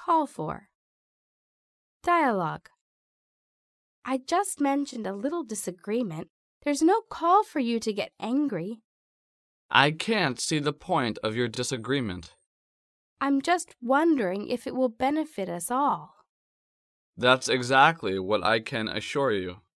call for. Dialogue. I just mentioned a little disagreement. There's no call for you to get angry. I can't see the point of your disagreement. I'm just wondering if it will benefit us all. That's exactly what I can assure you.